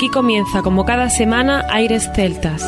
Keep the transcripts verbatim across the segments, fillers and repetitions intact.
Aquí comienza, como cada semana, Aires Celtas.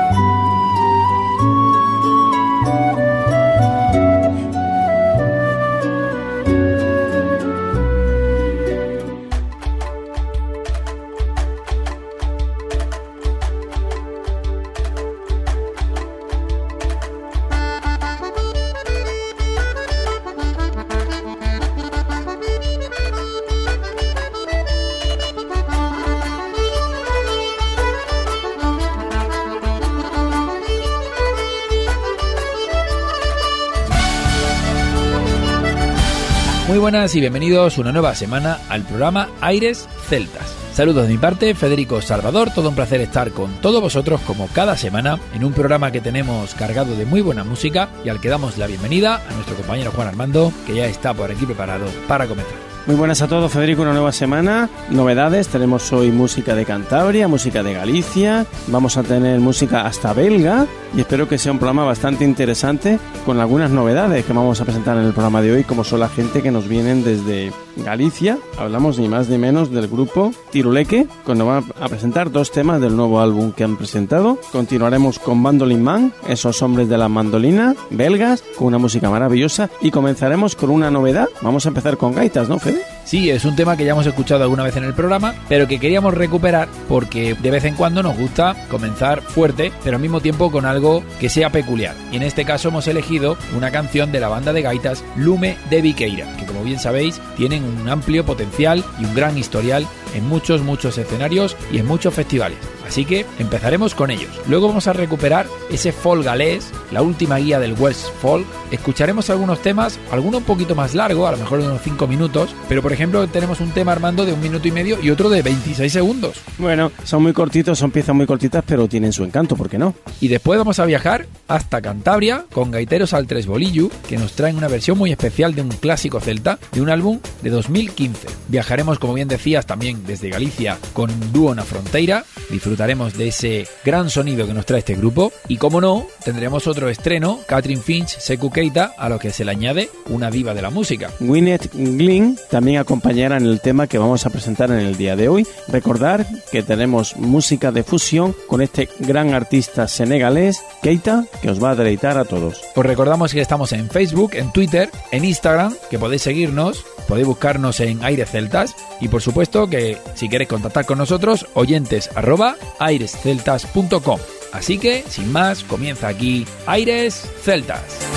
Muy buenas y bienvenidos una nueva semana al programa Aires Celtas. Saludos de mi parte, Federico Salvador, todo un placer estar con todos vosotros como cada semana en un programa que tenemos cargado de muy buena música y al que damos la bienvenida a nuestro compañero Juan Armando, que ya está por aquí preparado para comenzar. Muy buenas a todos, Federico, una nueva semana, novedades, tenemos hoy música de Cantabria, música de Galicia, vamos a tener música hasta belga y espero que sea un programa bastante interesante con algunas novedades que vamos a presentar en el programa de hoy, como son la gente que nos vienen desde Galicia. Hablamos ni más ni menos del grupo Tiruleque, que nos van a presentar dos temas del nuevo álbum que han presentado. Continuaremos con Bandolin Man, esos hombres de la mandolina, belgas, con una música maravillosa, y comenzaremos con una novedad. Vamos a empezar con gaitas, ¿no, Fede? Sí, es un tema que ya hemos escuchado alguna vez en el programa, pero que queríamos recuperar porque de vez en cuando nos gusta comenzar fuerte, pero al mismo tiempo con algo que sea peculiar. Y en este caso hemos elegido una canción de la banda de gaitas Lume de Viqueira, que como bien sabéis tienen un amplio potencial y un gran historial en muchos, muchos escenarios y en muchos festivales. Así que empezaremos con ellos. Luego vamos a recuperar ese folk galés, la última guía del West Folk. Escucharemos algunos temas, alguno un poquito más largo, a lo mejor de unos cinco minutos, pero por ejemplo tenemos un tema, Armando, de un minuto y medio y otro de veintiséis segundos. Bueno, son muy cortitos, son piezas muy cortitas, pero tienen su encanto, ¿por qué no? Y después vamos a viajar hasta Cantabria con Gaiteros al Tres Bolillo, que nos traen una versión muy especial de un clásico celta, de un álbum de dos mil quince. Viajaremos, como bien decías, también desde Galicia con Dúo na Fronteira. Disfrutaremos de ese gran sonido que nos trae este grupo y, como no, tendremos otro estreno, Catherine Finch, Sekou Keita, a lo que se le añade una diva de la música. Gwyneth Glynn también acompañará en el tema que vamos a presentar en el día de hoy. Recordar que tenemos música de fusión con este gran artista senegalés, Keita, que os va a deleitar a todos. Os recordamos que estamos en Facebook, en Twitter, en Instagram, que podéis seguirnos, podéis buscarnos en Aires Celtas y por supuesto que si queréis contactar con nosotros, oyentes arroba airesceltas punto com. Así que, sin más, comienza aquí Aires Celtas.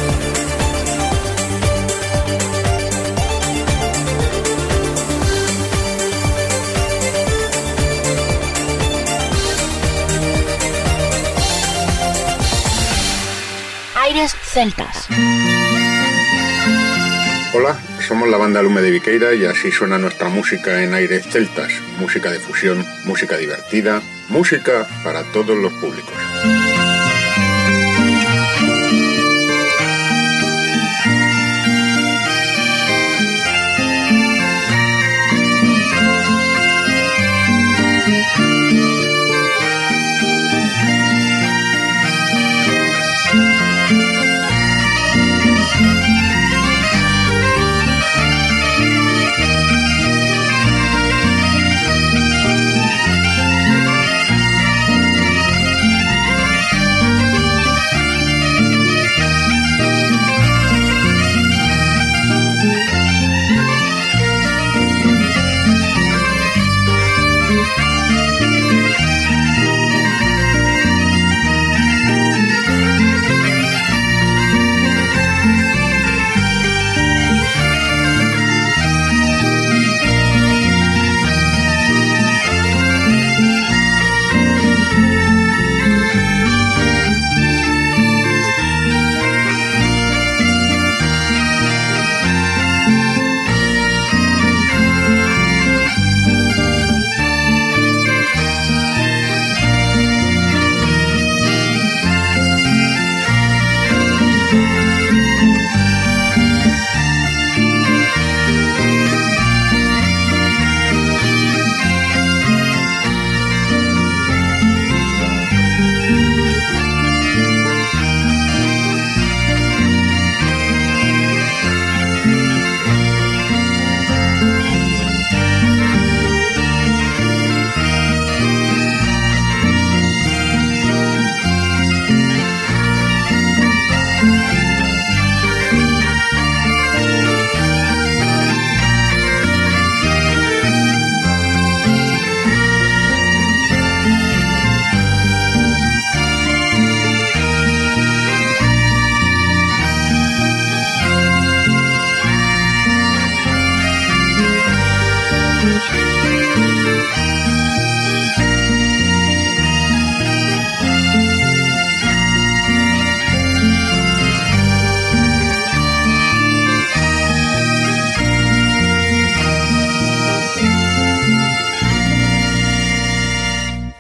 Aires Celtas. Hola, somos la banda Lume de Viqueira y así suena nuestra música en Aires Celtas. Música de fusión, música divertida, música para todos los públicos.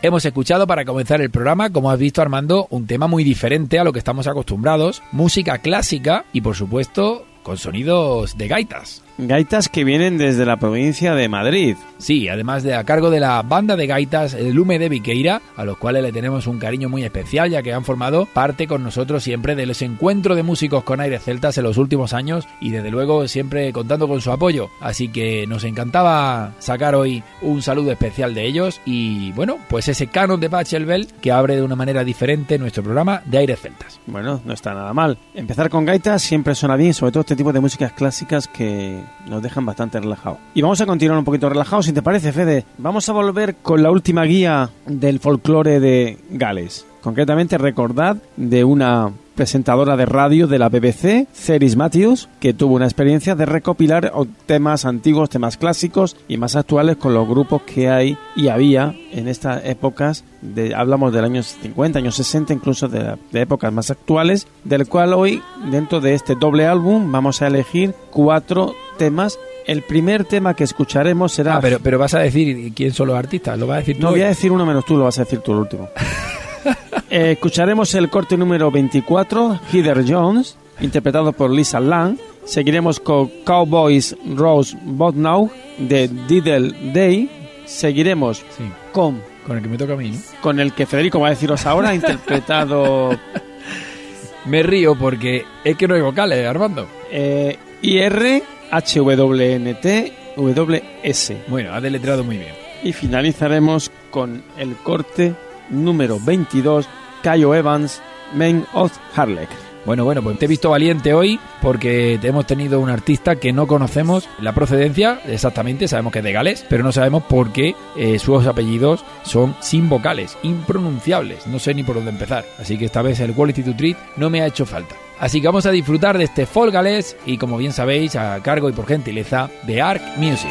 Hemos escuchado para comenzar el programa, como has visto, Armando, un tema muy diferente a lo que estamos acostumbrados, música clásica y por supuesto con sonidos de gaitas. Gaitas que vienen desde la provincia de Madrid. Sí, además de a cargo de la banda de gaitas El Lume de Viqueira, a los cuales le tenemos un cariño muy especial, ya que han formado parte con nosotros siempre de los encuentros de músicos con aires celtas en los últimos años y desde luego siempre contando con su apoyo. Así que nos encantaba sacar hoy un saludo especial de ellos y bueno, pues ese canon de Pachelbel que abre de una manera diferente nuestro programa de aires celtas. Bueno, no está nada mal. Empezar con gaitas siempre suena bien, sobre todo este tipo de músicas clásicas que nos dejan bastante relajados. Y vamos a continuar un poquito relajados, si te parece, Fede. Vamos a volver con la última guía del folclore de Gales. Concretamente, recordad de una presentadora de radio de la B B C, Cerys Matthews, que tuvo una experiencia de recopilar temas antiguos, temas clásicos y más actuales con los grupos que hay y había en estas épocas. De, hablamos del año cincuenta, años sesenta, incluso de, de épocas más actuales, del cual hoy, dentro de este doble álbum, vamos a elegir cuatro temas. El primer tema que escucharemos será... Ah, pero, pero vas a decir quién son los artistas, ¿lo vas a decir tú? No, voy a decir uno menos tú, lo vas a decir tú el último. eh, escucharemos el corte número veinticuatro, Heather Jones, interpretado por Lisa Lang. Seguiremos con Cowboys Rose Bodnow, de Diddle Day. Seguiremos sí. con... Con el que me toca a mí, ¿no? Con el que Federico va a deciros ahora, interpretado... Me río porque es que no hay vocales, Armando. Eh, I R H W N T W S. Bueno, ha deletreado muy bien. Y finalizaremos con el corte número veintidós, Cayo Evans, Man of Harlech. Bueno, bueno, pues te he visto valiente hoy porque hemos tenido un artista que no conocemos la procedencia exactamente, sabemos que es de Gales, pero no sabemos por qué eh, sus apellidos son sin vocales, impronunciables, no sé ni por dónde empezar. Así que esta vez el Quality to Treat no me ha hecho falta. Así que vamos a disfrutar de este folk galés y, como bien sabéis, a cargo y por gentileza de Ark Music.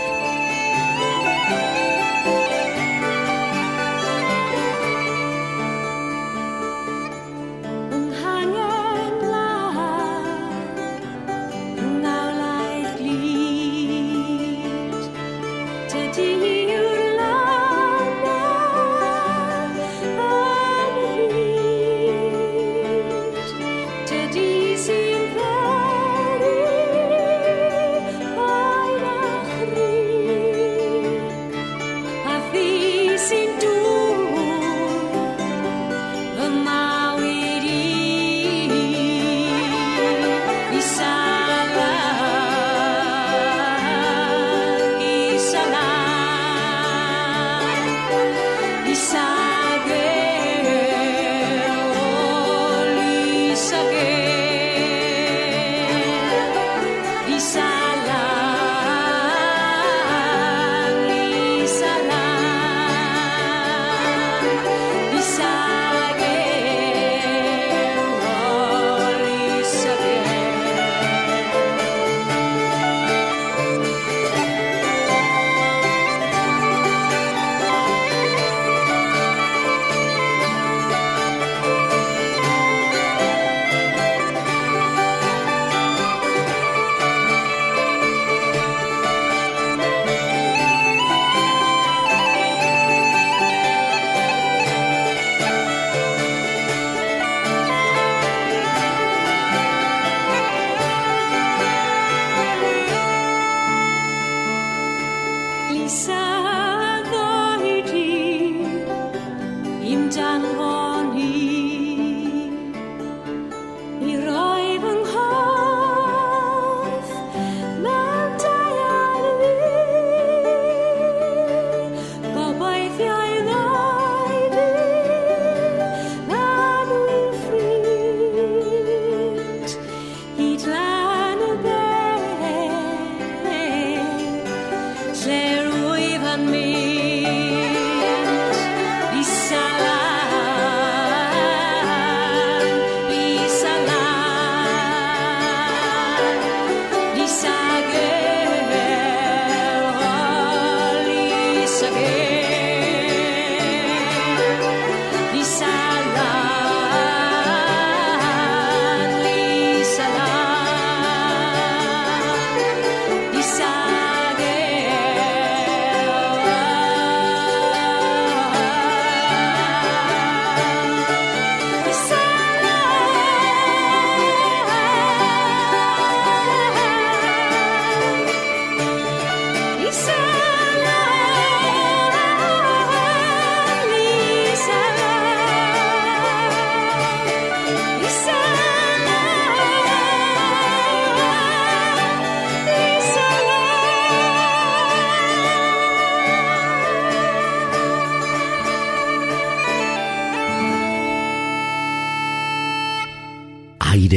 Lisa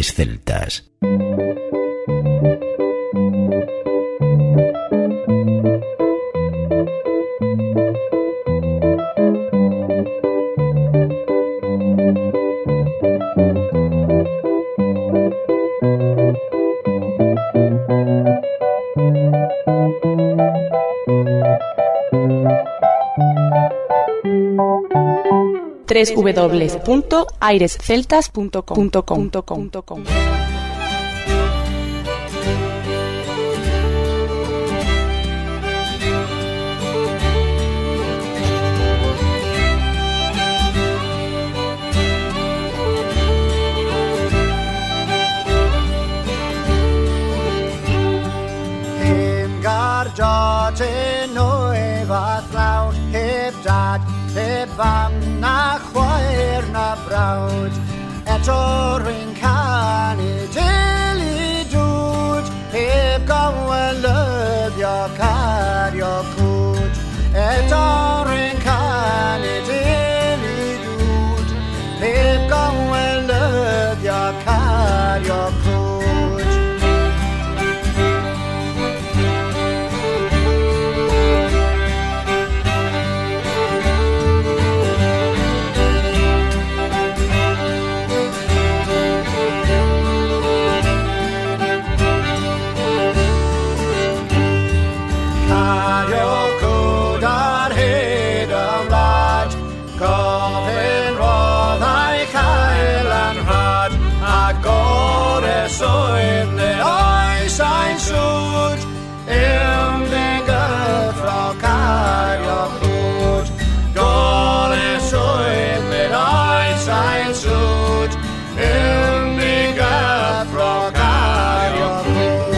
Aires Celtas. doble u doble u doble u punto aires celtas punto com. Heb fam na chwaer na brawd eto rwy'n canu dili dwd heb gawelyddio cario cwd eto rwy'n canu dili dwd heb gawelyddio cario cwd. Soedd ne oes ein swd Ym nega ffro cario chwd Gole soedd ne oes ein swd Ym nega ffro cario chwd.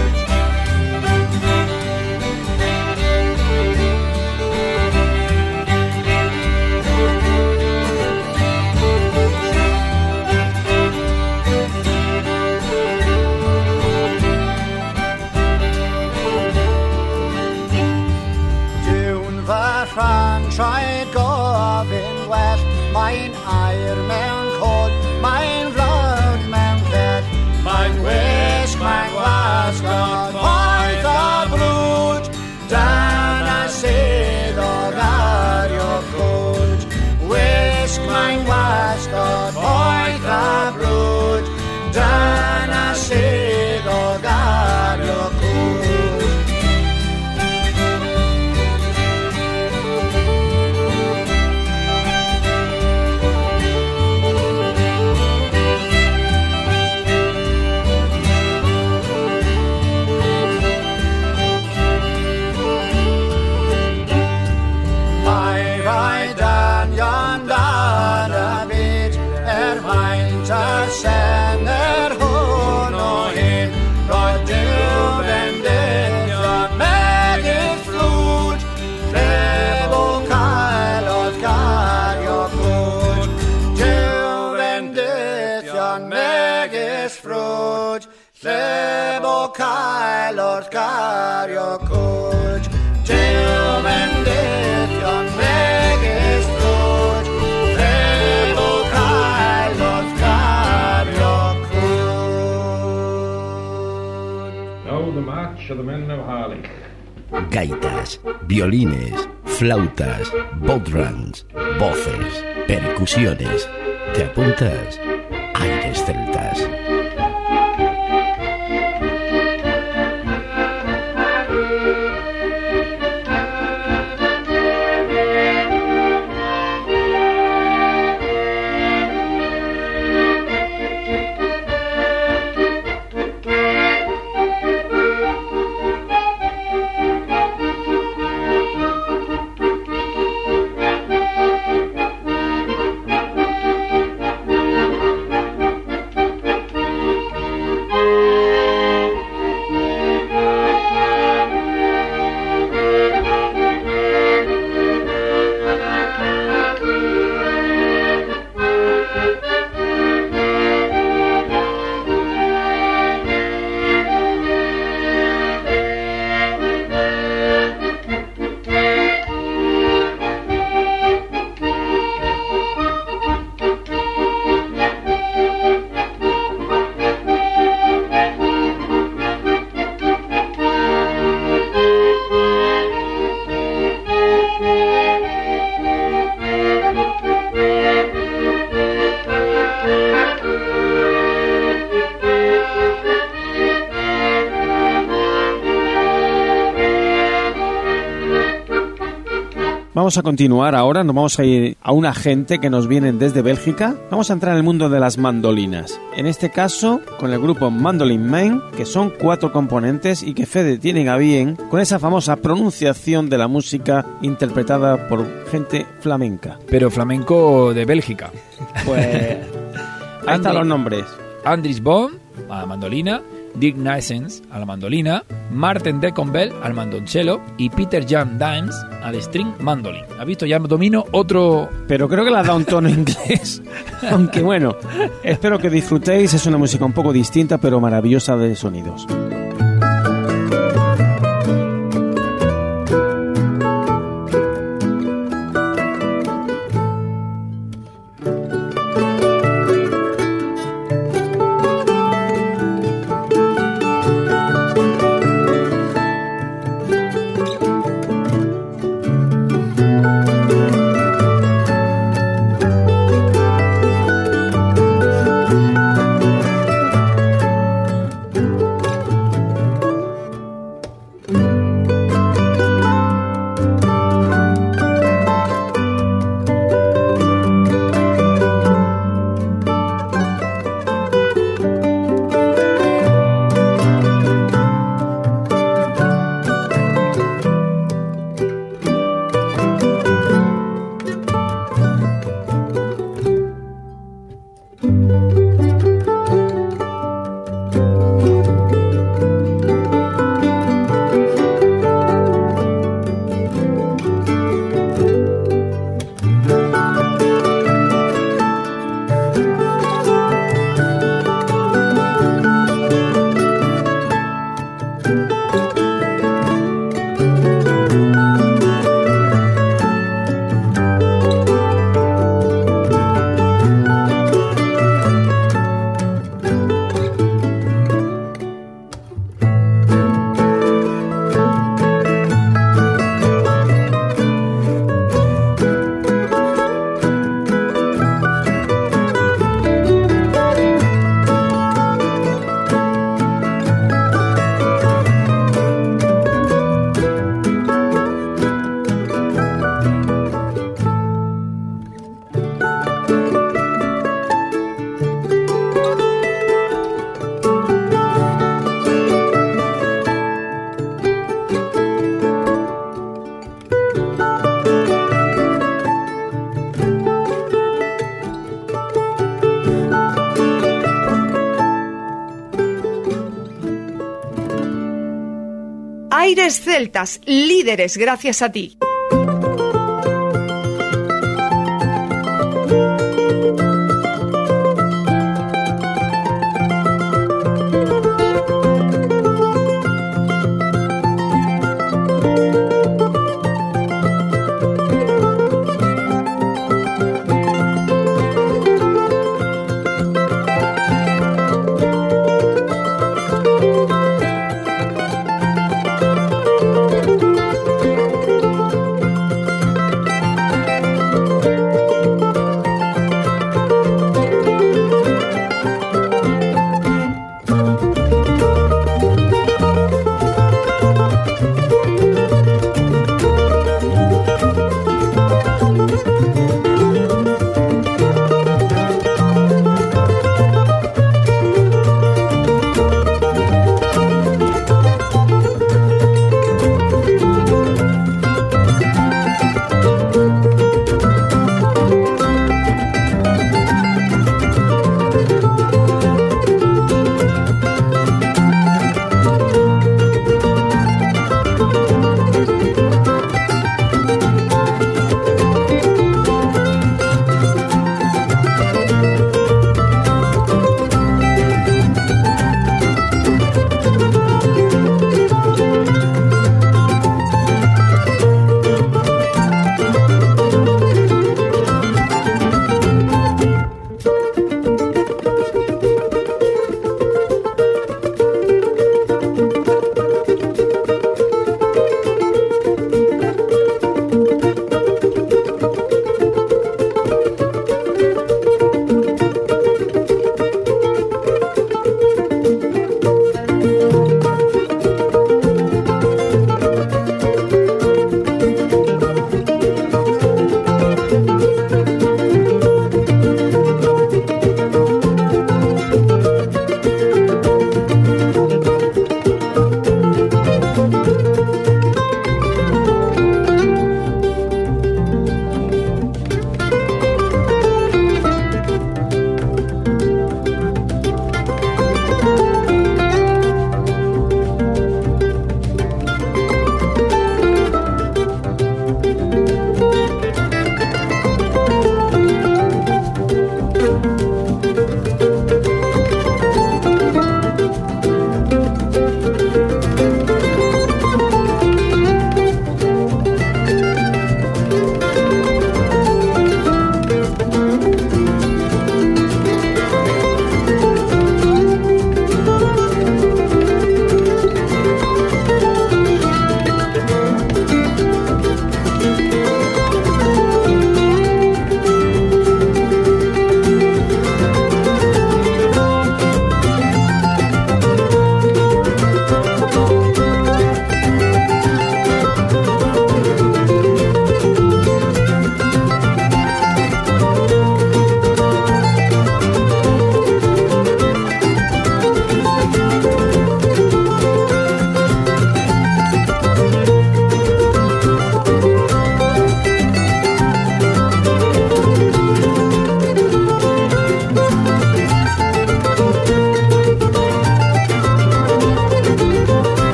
Traed gofyn well, mae'n air mewn cod, mae'n flawd mewn ced, mae'n wisg, mae'n wasgod, poeth a brwd, dan a sydd o gario cwd. Wisg, mae'n wasgod, poeth a brwd, dan a sydd o gario cwd. Sen er hwn o hyn, roedd Duw bendithion megis fflwd, lleb o cael oedd gario cwd. Duw bendithion megis fflwd, lleb o cael oedd gario cwd. Duw bendithion megis fflwd, lleb o cael oedd gario the march of the men of Harlech. Gaitas, violines, flautas, bodhrans, voces, percusiones. ¿Te apuntas? Aires Celtas. Vamos a continuar ahora, nos vamos a ir a una gente que nos viene desde Bélgica. Vamos a entrar en el mundo de las mandolinas. En este caso, con el grupo Mandolin Man, que son cuatro componentes y que Fede tienen a bien con esa famosa pronunciación de la música interpretada por gente flamenca. Pero flamenco de Bélgica. Pues ahí están los nombres. Andries Boom a la mandolina, Dick Nysens a la mandolina, Martin Deconbel al mandoncello y Peter Jan Dimes al string mandolin. ¿Has visto? Ya domino otro... Pero creo que le has dado un tono inglés. Aunque bueno, espero que disfrutéis. Es una música un poco distinta, pero maravillosa de sonidos. Aires celtas, líderes gracias a ti.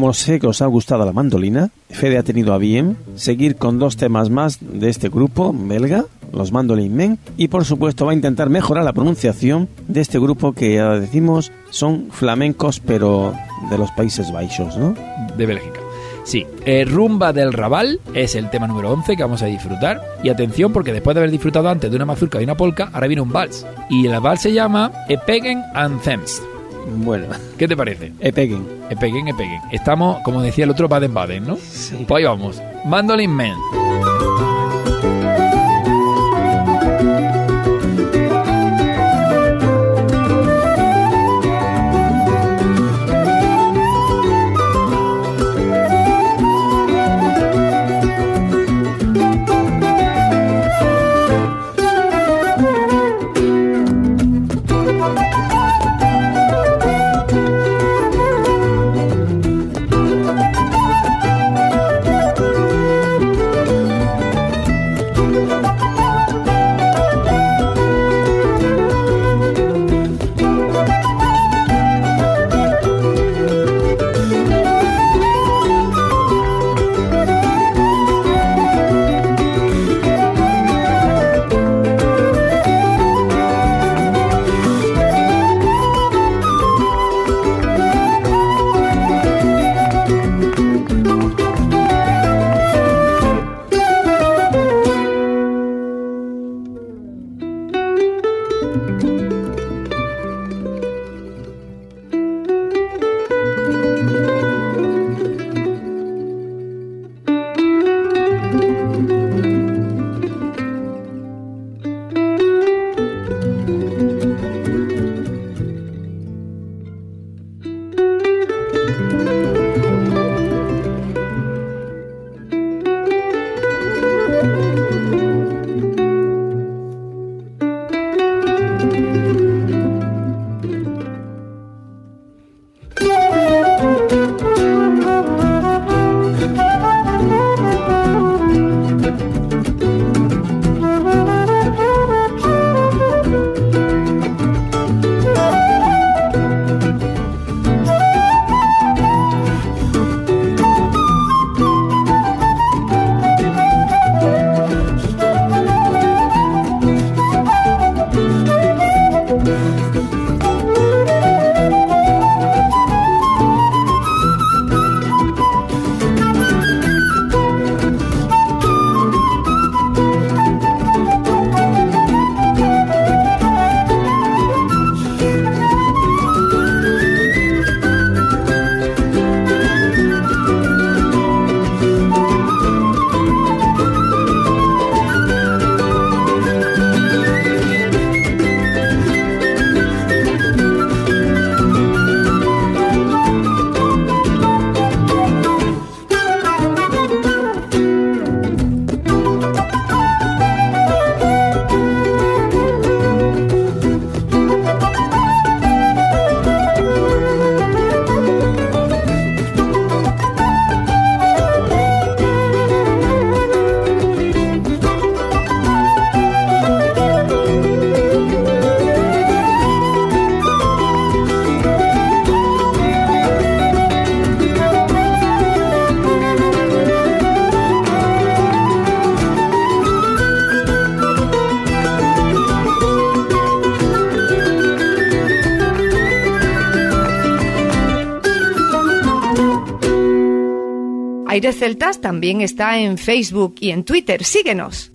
Como sé que os ha gustado la mandolina, Fede ha tenido a bien seguir con dos temas más de este grupo belga, los Mandolin Men, y por supuesto va a intentar mejorar la pronunciación de este grupo que ya decimos son flamencos pero de los Países Bajos, ¿no? De Bélgica. Sí, eh, Rumba del Raval es el tema número once que vamos a disfrutar. Y atención, porque después de haber disfrutado antes de una mazurca y una polka, ahora viene un vals. Y el vals se llama Epegen Anthems. Bueno, ¿qué te parece? Epegen. Epegen, Epegen. Estamos, como decía el otro, Baden-Baden, ¿no? Sí. Pues ahí vamos. Mandolin Men. Aires Celtas también está en Facebook y en Twitter. Síguenos.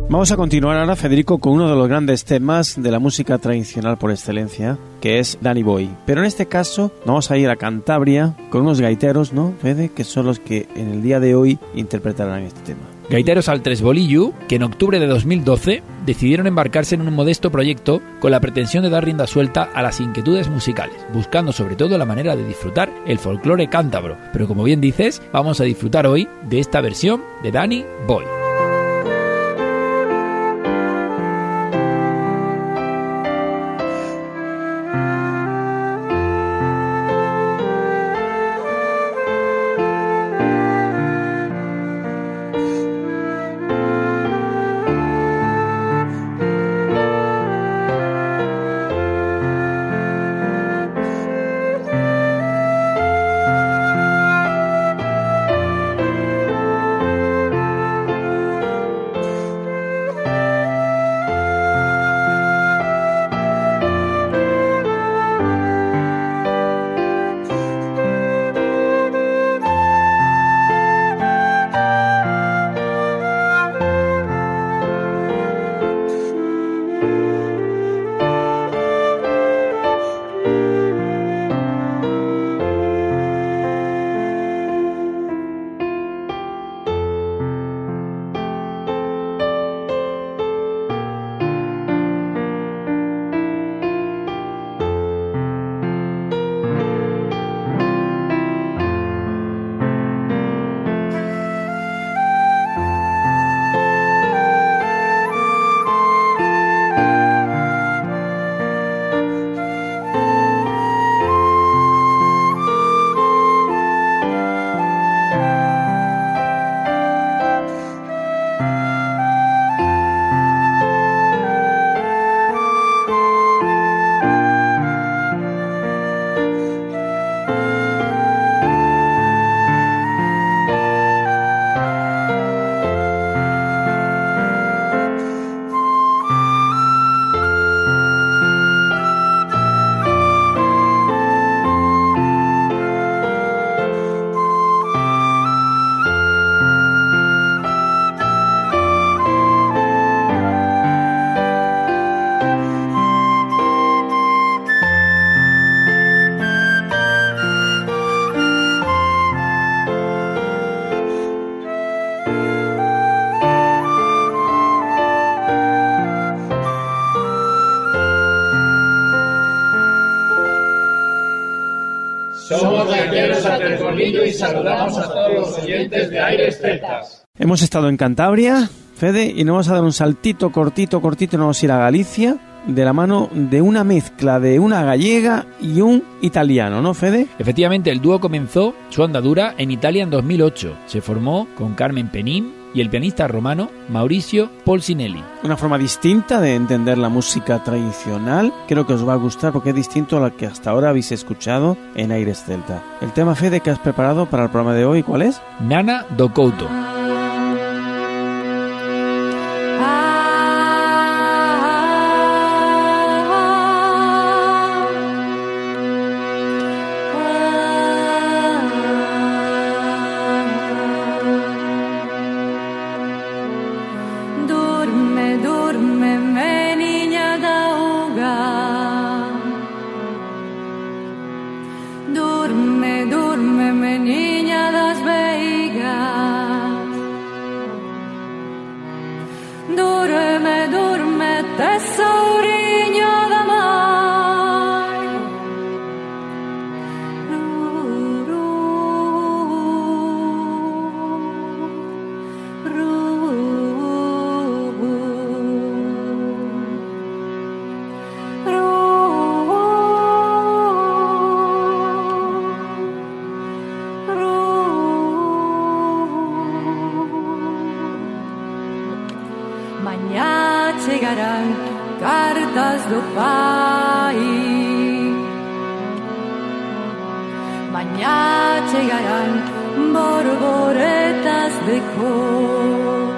Vamos a continuar ahora, Federico, con uno de los grandes temas de la música tradicional por excelencia, que es Danny Boy. Pero en este caso vamos a ir a Cantabria con unos gaiteros, ¿no, Fede? Que son los que en el día de hoy interpretarán este tema. Gaiteros al Tres Bolillo, que en octubre de dos mil doce decidieron embarcarse en un modesto proyecto con la pretensión de dar rienda suelta a las inquietudes musicales, buscando sobre todo la manera de disfrutar el folclore cántabro. Pero como bien dices, vamos a disfrutar hoy de esta versión de Danny Boy. Somos gaiteros a Tres Bolillo y saludamos a todos los oyentes de Aires Celtas. Hemos estado en Cantabria, Fede, y nos vamos a dar un saltito cortito, cortito, nos vamos a ir a Galicia, de la mano de una mezcla de una gallega y un italiano, ¿no, Fede? Efectivamente, el dúo comenzó su andadura en Italia en dos mil ocho. Se formó con Carmen Penín y el pianista romano Mauricio Polsinelli. Una forma distinta de entender la música tradicional. Creo que os va a gustar porque es distinto a la que hasta ahora habéis escuchado en Aires Celta. El tema, Fede, que has preparado para el programa de hoy, ¿cuál es? Nana do Couto. Mañá chegarán cartas do pai, mañá chegarán borboretas de cor,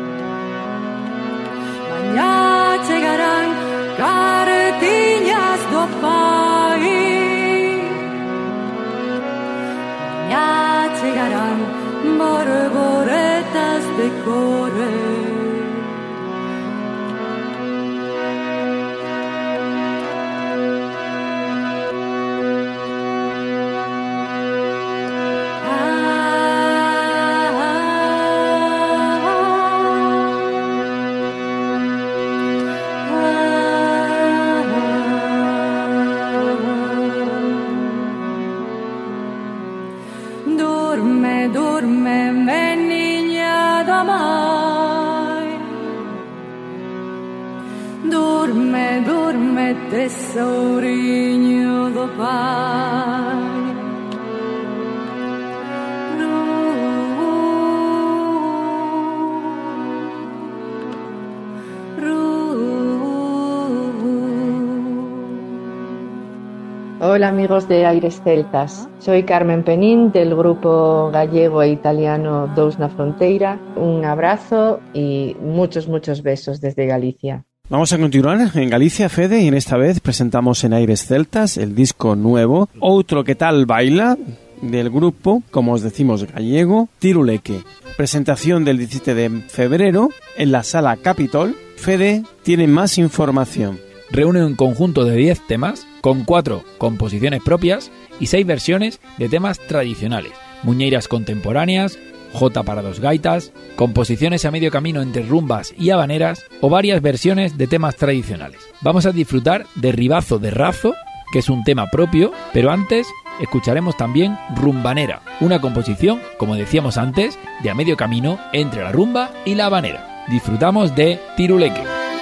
mañá chegarán cartiñas do pai, mañá chegarán borboretas de cor. tesourinho do pai. Hola amigos de Aires Celtas, soy Carmen Penín del grupo gallego e italiano Dous na Fronteira. Un abrazo y muchos, muchos besos desde Galicia. Vamos a continuar en Galicia, Fede, y en esta vez presentamos en Aires Celtas el disco nuevo Outro que tal baila, del grupo, como os decimos, gallego, Tiruleque. Presentación del diecisiete de febrero en la Sala Capitol. Fede tiene más información. Reúne un conjunto de diez temas, con cuatro composiciones propias y seis versiones de temas tradicionales, muñeiras contemporáneas, jota para dos gaitas, composiciones a medio camino entre rumbas y habaneras o varias versiones de temas tradicionales. Vamos a disfrutar de Ribazo de Razo, que es un tema propio, pero antes escucharemos también Rumbanera, una composición, como decíamos antes, de a medio camino entre la rumba y la habanera. Disfrutamos de Tiruleque.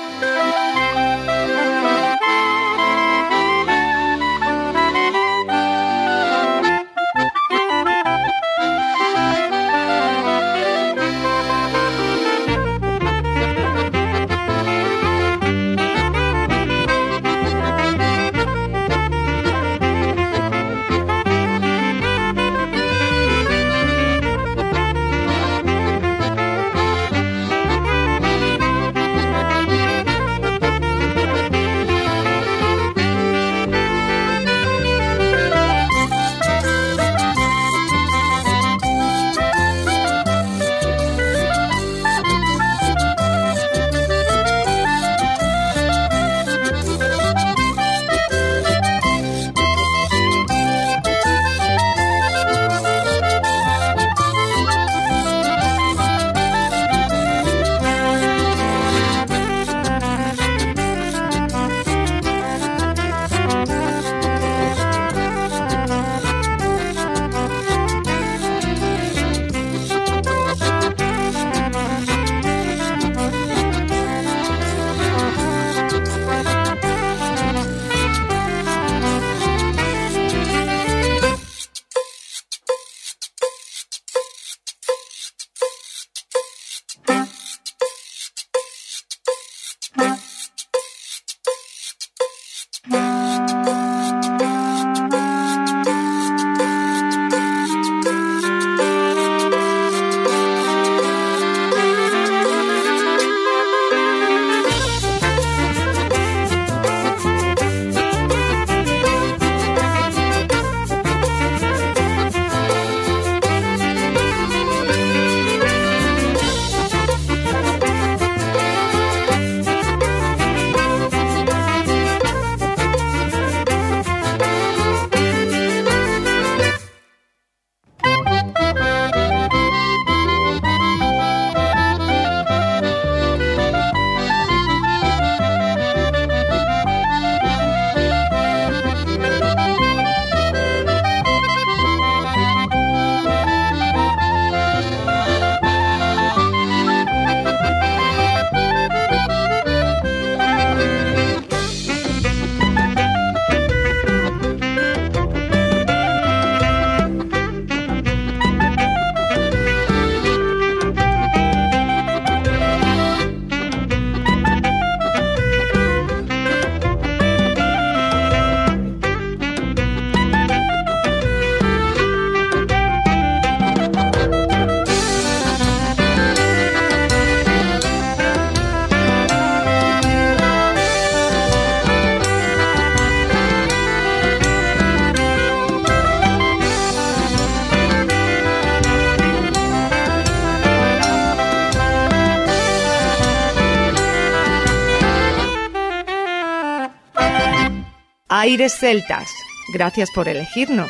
Aires Celtas, gracias por elegirnos.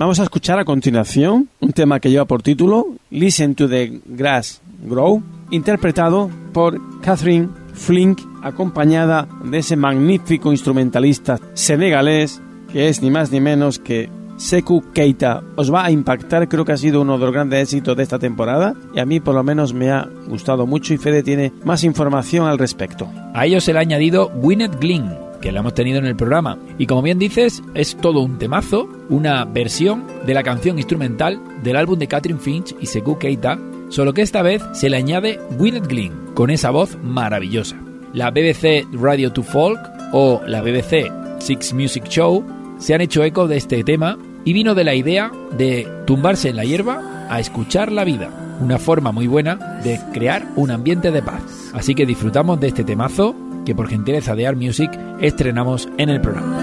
Vamos a escuchar a continuación un tema que lleva por título Listen to the Grass Grow, interpretado por Catherine Flink, acompañada de ese magnífico instrumentalista senegalés que es ni más ni menos que Sekou Keita. Os va a impactar, creo que ha sido uno de los grandes éxitos de esta temporada y a mí por lo menos me ha gustado mucho y Fede tiene más información al respecto. A ello se le ha añadido Gwyneth Glynn, que la hemos tenido en el programa, y como bien dices, es todo un temazo, una versión de la canción instrumental del álbum de Catherine Finch y Sekou Keita, solo que esta vez se le añade Gwyneth Glynn, con esa voz maravillosa. La B B C Radio two Folk o la B B C Six Music Show se han hecho eco de este tema y vino de la idea de tumbarse en la hierba a escuchar la vida, una forma muy buena de crear un ambiente de paz. Así que disfrutamos de este temazo que por gentileza de Art Music estrenamos en el programa.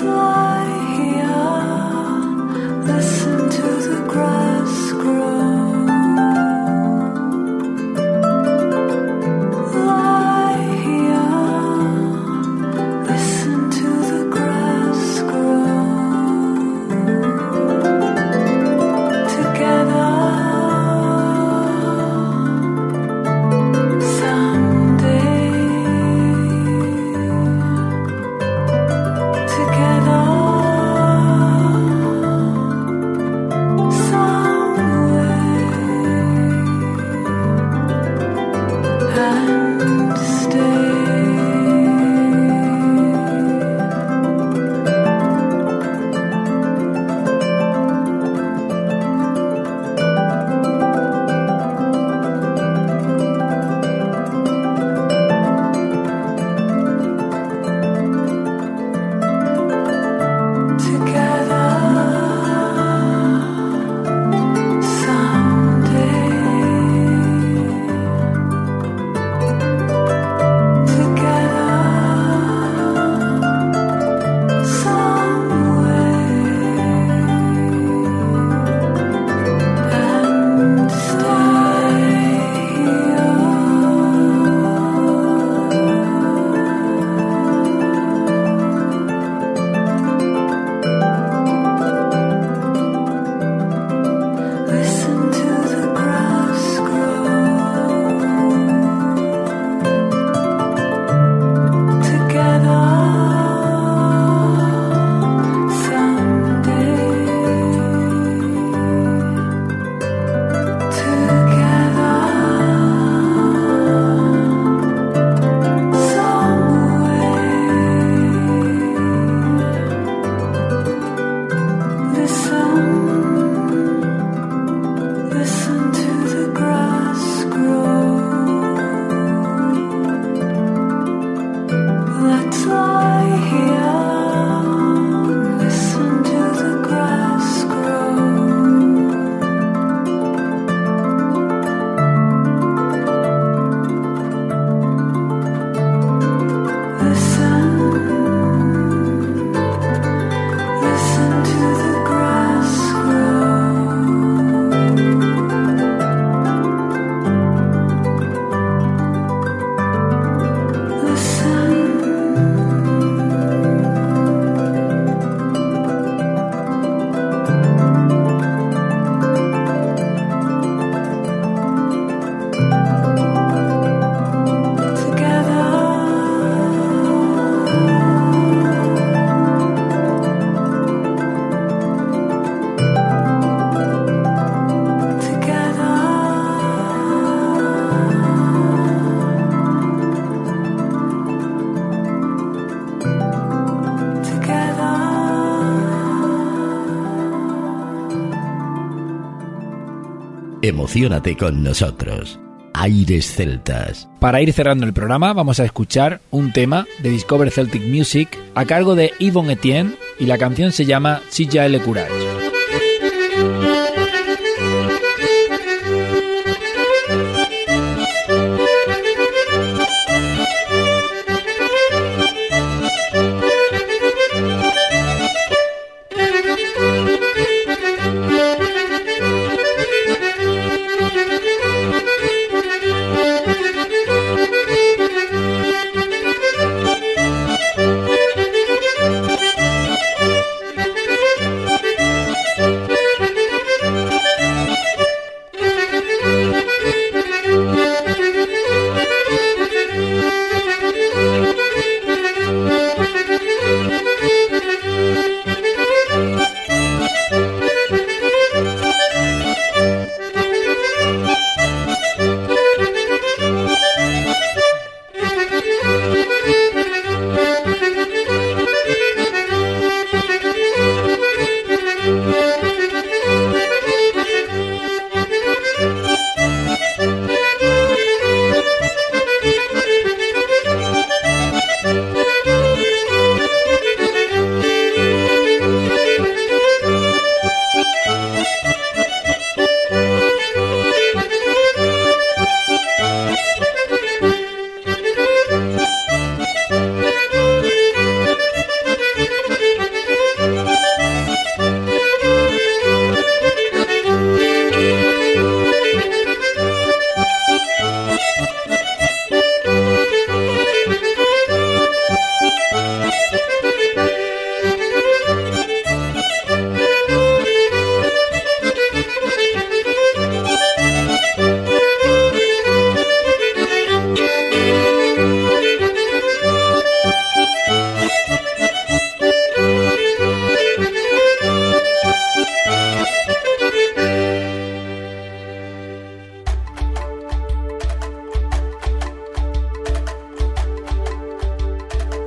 Emociónate con nosotros. Aires Celtas. Para ir cerrando el programa vamos a escuchar un tema de Discover Celtic Music a cargo de Yvonne Etienne y la canción se llama Silla Le Courage.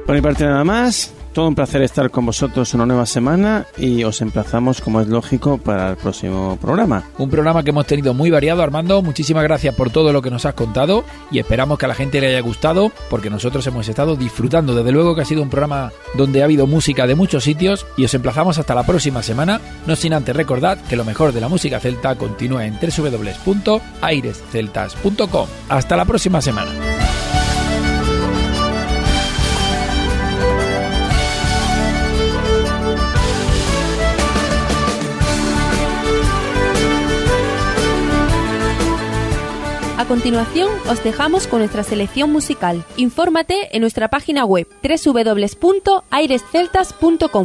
Por mi parte nada más. Todo un placer estar con vosotros una nueva semana y os emplazamos, como es lógico, para el próximo programa. Un programa que hemos tenido muy variado, Armando. Muchísimas gracias por todo lo que nos has contado y esperamos que a la gente le haya gustado, porque nosotros hemos estado disfrutando. Desde luego que ha sido un programa donde ha habido música de muchos sitios y os emplazamos hasta la próxima semana, no sin antes recordad que lo mejor de la música celta continúa en doble u doble u doble u punto aires celtas punto com. Hasta la próxima semana. A continuación, os dejamos con nuestra selección musical. Infórmate en nuestra página web doble u doble u doble u punto aires celtas punto com.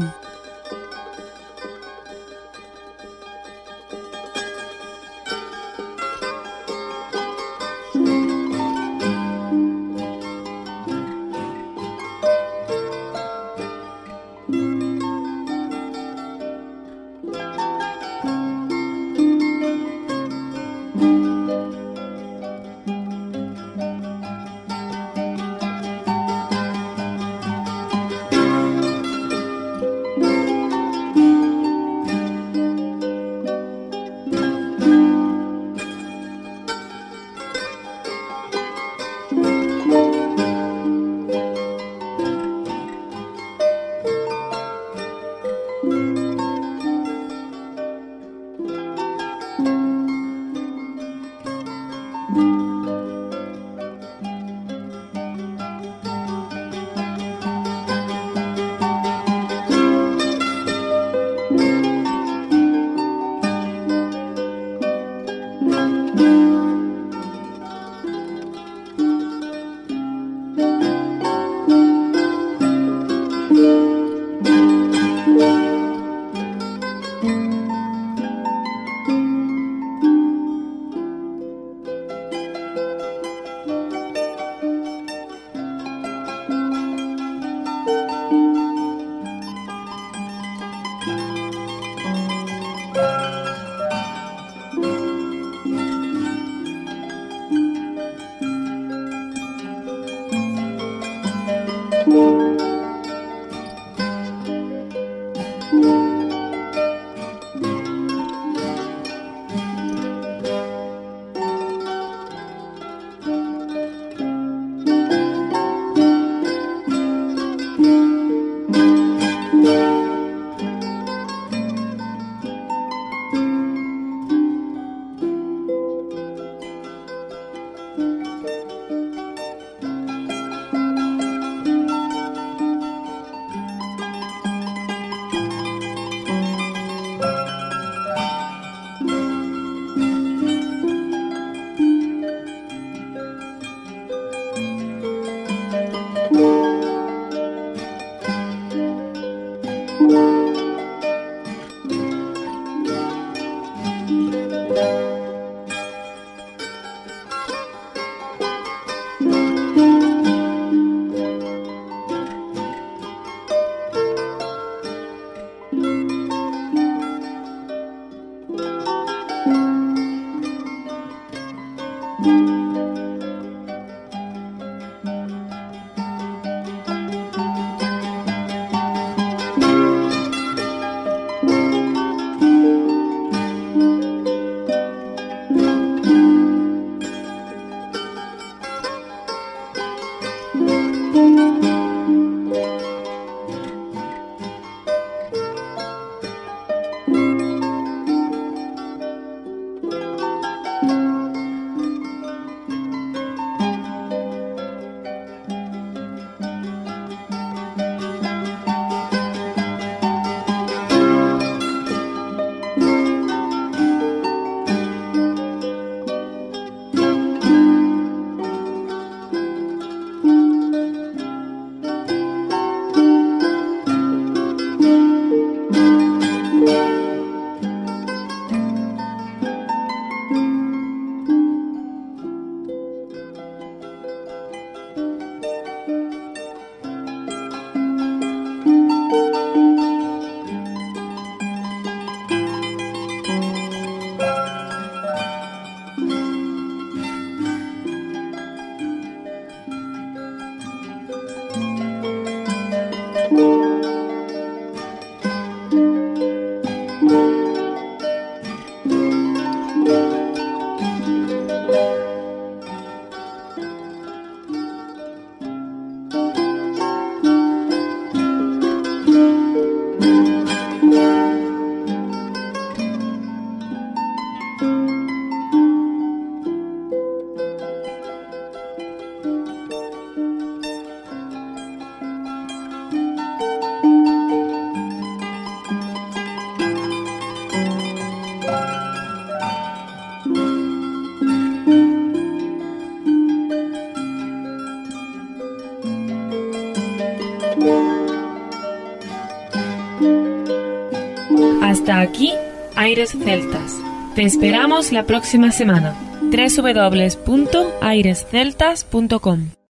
Hasta aquí, Aires Celtas. Te esperamos la próxima semana. doble u doble u doble u punto aires celtas punto com